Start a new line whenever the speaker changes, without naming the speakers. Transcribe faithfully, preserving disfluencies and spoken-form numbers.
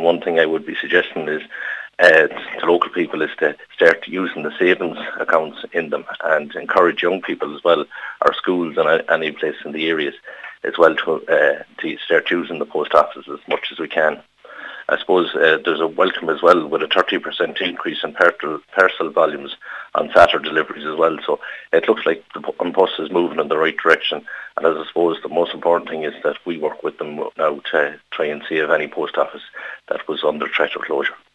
And one thing I would be suggesting is uh, to local people is to start using the savings accounts in them and encourage young people as well, our schools and any place in the areas as well to, uh, to start using the post office as much as we can. I suppose uh, there's a welcome as well with a thirty percent increase in parcel, parcel volumes on Saturday deliveries as well. So it looks like the bus is moving in the right direction. And as I suppose the most important thing is that we work with them now to try and save any post office that was under threat of closure.